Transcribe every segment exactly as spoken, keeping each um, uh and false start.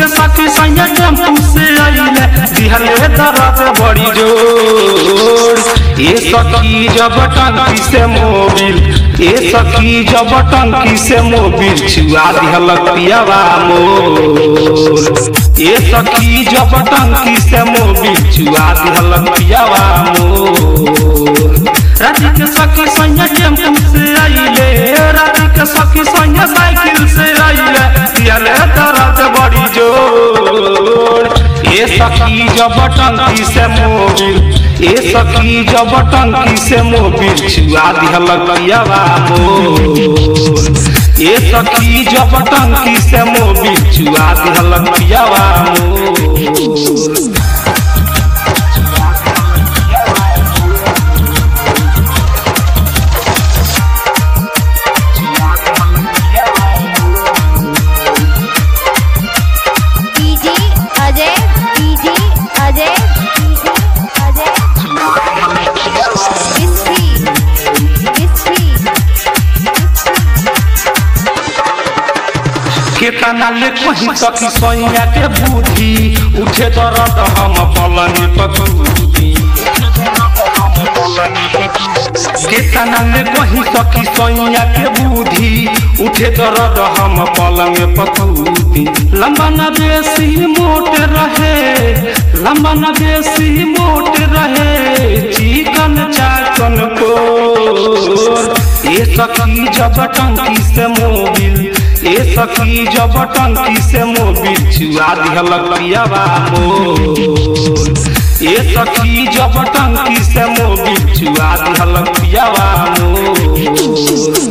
के सखी सैया टेम्पू से आइले दिहले दर्द बड़ी जोर। ए सखी जब टंकी से मोबिल ए सखी जब टंकी से मोबिल छुआ दिहल पियावा मोर। ए सखी जब टंकी से मोबिल छुआ दिहल पियावा मोर। राती के सखी सैया टेम्पू से आइले राती के सखी सैया साइकिल से आइले दिहले दर्द बड़ी जोर। ए सखी जब टंकी से मोबिल ए सखी जब टंकी से मोबिल छुआ दिहल पियावा मोर। ए सखी जब टंकी से मोबिल छुआ दिहल पियावा मोर। केतना ले कहीं सखी सैया के बुद्धि उठे दर्द हम पलनी पकूती। केतना ले कहीं सखी सैया के बुद्धि उठे दर्द हम पलंग पकूती। लंबा न बेसी मोट रहे लंबा न बेसी मोट रहे चिकन चाकन को। ए सखी जब टंकी से मोबिल ए सखी जब टंकी से मोबिल छुआ दिहल पियावा मोर। ए सखी जब टंकी से मोबिल छुआ दिहल पियावा मोर।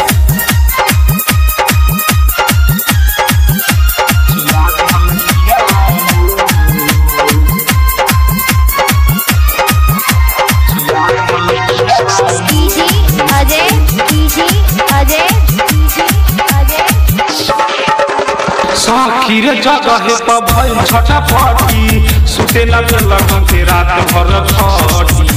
सखी रे जगह पर भइल छठा पार्टी सुते लगल के रात भर खटी।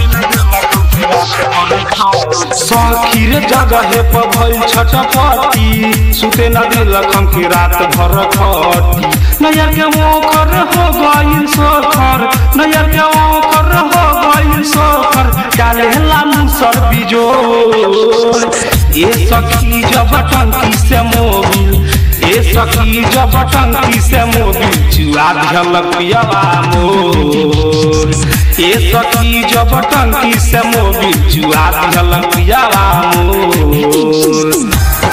सखी रे जगह पर भइल छठा पार्टी सुते लगल के रात भर खटी। नया के ओखर हो गइल सोखर नया के ओखर हो गइल सोखर डाले ला मुसर बिजोर। ए सखी जब टंकी से मोबिल ए सखी जब टंकी से मोबिल छुआ दिहल पियावा मोर। ए सखी जब टंकी से मोबिल छुआ दिहल पियावा मोर।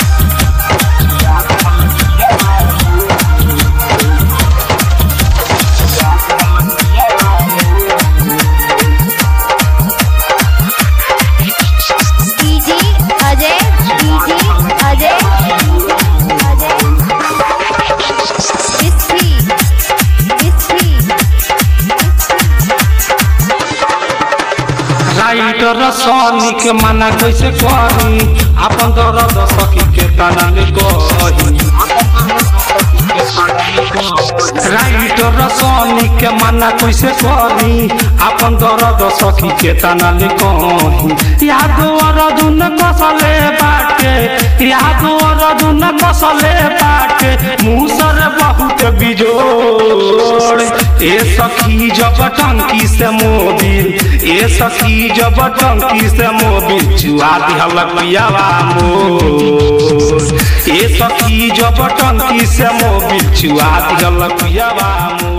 राइटर सनी के मना कैसे करी अपन दर्द सखी के तना ले कही। राइटर सनी के मना कैसे करी अपन दर्द सखी के तना ले कही। याद अरदुन कसले बाटे याद अरदुन कसले बाटे मुसर बहुत बिजोड़। ए सखी जब टंकी से मोबिल ए सखी जब टंकी से मोबिल छुआ दिहल पियावा मोर। ए सखी जब टंकी से मोबिल छुआ दिहल पियावा मोर।